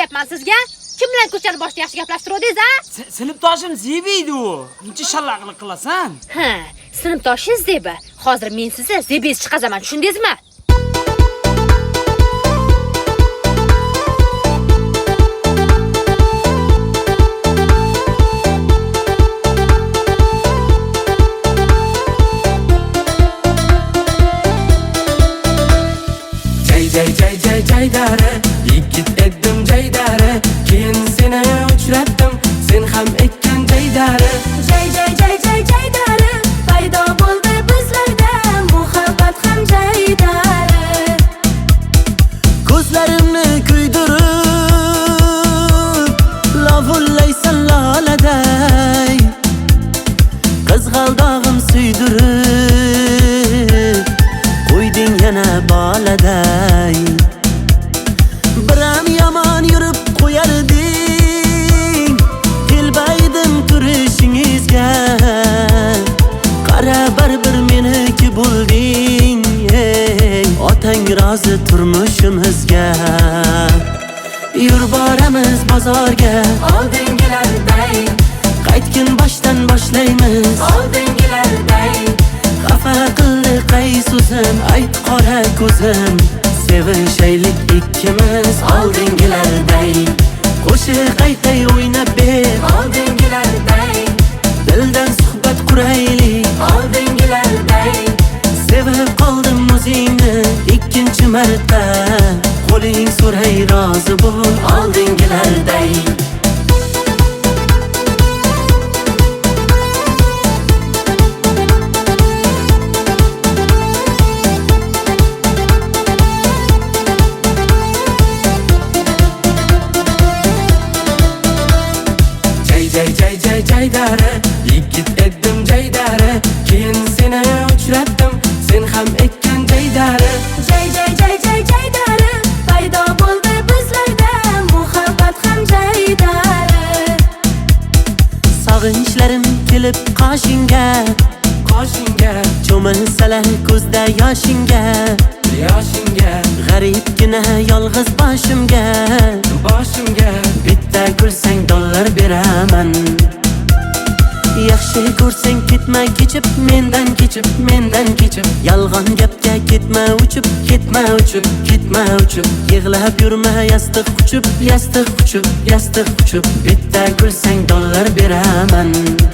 deyapman sizga? Kim bilan ko'chani boshida yaxshi gaplashtirdingiz, a? Sinfdoshim Zebi edi u. Uncha shallaqlik qilasan? Ha, sinfdoshingiz Zebi. Hozir men sizni Zebingiz chiqazaman, tushundingizmi? Jaydari, yigit edim jaydari, keyin seni uchratdim, sen ham ekkan jaydari. Jaydari, paydo bo'ldi bizlarda muhabbat ham jaydari. Ko'zlarimni kuydirib, lovullaysan loladay, qizg'aldog'im suydirib, qo'yding yana boladay. Biram yomon yurib qo'yarding, kelbaydim turishingizga. Qara baribir meniki bo'lding, otang rozi turmushimizga. Yur boramiz bozorga, oldingilarday, qaytgin boshdan boshlaymiz, oldingilarday. Xafa qildi qaysuzim, ayt qora ko'zim, sevishaylik ikkimiz oldingilarday. Qo'shiq aytay o'ynab ber, oldingilarday. Dildan suhbat quraylik, oldingilarday. Sevib qoldim o'zingni ikkinchi marta, qo'ling so'ray rozi bo'l, oldingilarday. Jaydari, yigit edim jaydari, keyin seni uchratdim, sen ham ekkan jaydari. Jaydari, paydo bo'ldi bizlarda muhabbat ham jaydari. Sog'inchlarim kelib qoshingga, cho'milsalar ko'zda yoshingga. G'aribgina yolg'iz boshimga, bitta kulsang dollar beraman. Yaxshi ko'rsang ketma kechib, mendan kechib. Yolg'on gapga ketma uchib. Yig'lab yurma yastiq quchib. Bitta kulsang dollar beraman.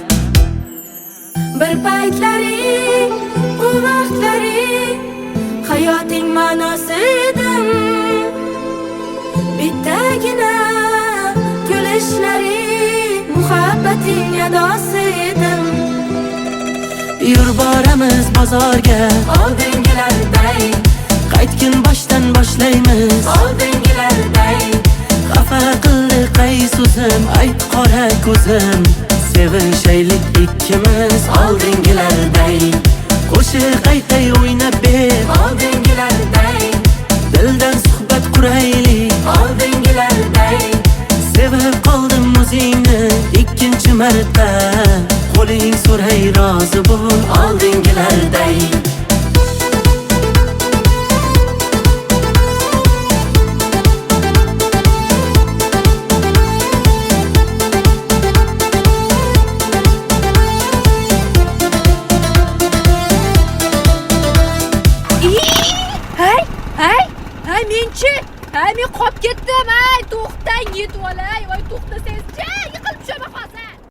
Bir paytlaring, u vaqtlaring, hayoting ma'nosi edim. Bittagina kulishlaring, muhabbating adosi edim. Yur boramiz bozorga, Oldingilarday, qaytgin boshdan boshlaymiz, oldingilarday. Xafa qildi qaysuzim, ayt qora ko'zim, sevishaylik ikkimiz oldingilarday. Qo'shiq aytay o'ynab ber, Oldingilarday, dildan suhbat quraylik, oldingilarday. sevib qoldim o'zingni ikkinchi marta, qo'ling so'ray rozi bo'l, oldingilarday. Ay, menchi. Ay, men qolib ketdim. Ay, to'xtang, yetib olay. Voy, to'xtasangiz-chi.